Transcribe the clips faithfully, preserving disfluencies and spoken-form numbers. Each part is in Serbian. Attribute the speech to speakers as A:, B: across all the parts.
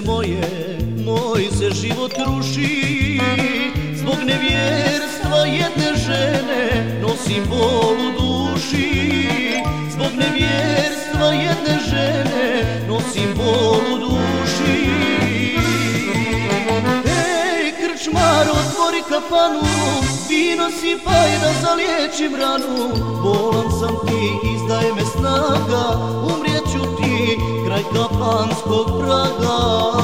A: moje, moj se život ruši. Zbog nevjerstva jedne žene nosim bol u duši. Zbog nevjerstva jedne žene nosim bol u duši. Ej, krčmar, otvori kafanu, vino sipaj da zaliječim ranu. Bolan sam ti, izdaj me snaga, umrijet ću ti kraj kafanskog praga.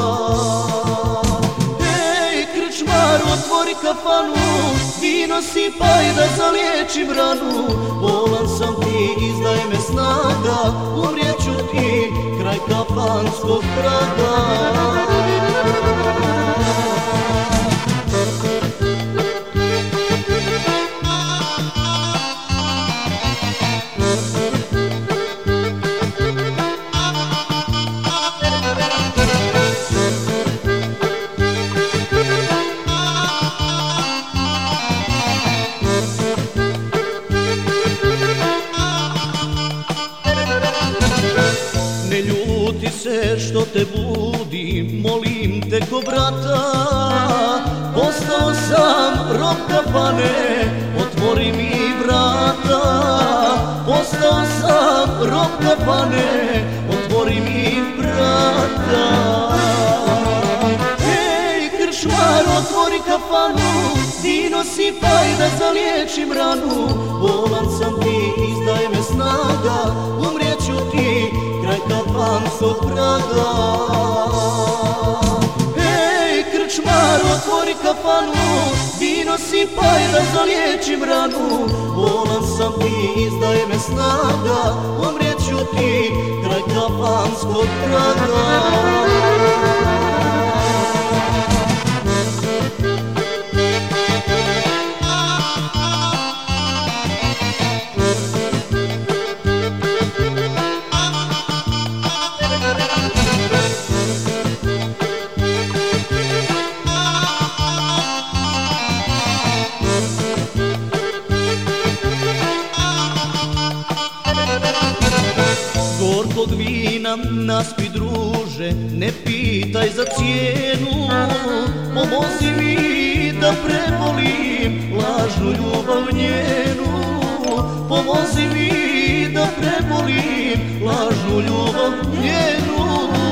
A: Ej, krčmar, otvori kafanu, vino sipaj da zaliječim ranu. Bolan sam ti, izdaj me snaga, umrijet ću ti kraj kafanskog praga. Ne ljuti se što te budim, molim te ko brata. Postao sam rob kafane, otvori mi vrata. Postao sam rob kafane, otvori mi vrata. Ej, krčmar, otvori kafanu, vino sipaj da zaliječim ranu. Bolan sam ti, izdaj me snaga, umrijet ću ti kraj kafanskog praga. Ej, krčmar, otvori kafanu, vino sipaj da zaliječim ranu. Bolan sam ti, izdaj me snaga, umrijet ću ti kraj kafanskog praga. Gorkog vina naspi druže, ne pitaj za cijenu. Pomozi mi da prebolim lažnu ljubav njenu. Pomozi mi da prebolim lažnu ljubav njenu.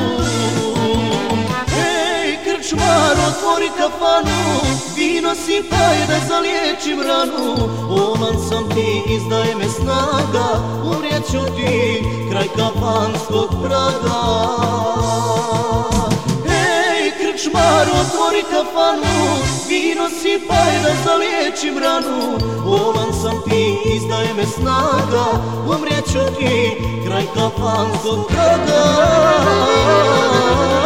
A: Ej, krčmar, otvori kafanu, vino sipaj da zaliječim ranu. Bolan sam ti, izdaj me snaga, umrijet ću ti kraj kafanskog praga. Ej, krčmar, otvori kafanu, vino sipaj da zaliječim ranu. Bolan sam ti, izdaj me snaga, umrijet ću ti kraj kafanskog praga.